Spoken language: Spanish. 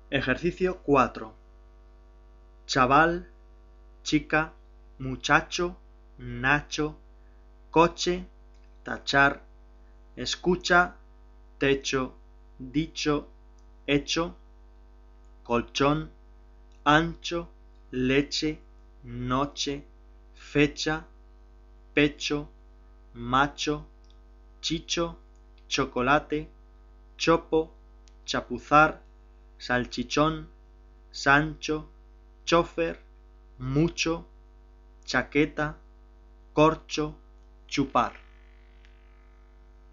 Ejercicio 4. Chaval, chica, muchacho, Nacho, coche, tachar, escucha, techo, dicho, hecho, colchón, ancho, leche, noche, fecha, pecho, macho, chicho, chocolate, chopo, chapuzar, salchichón, Sancho, chofer, mucho, chaqueta, corcho, chupar.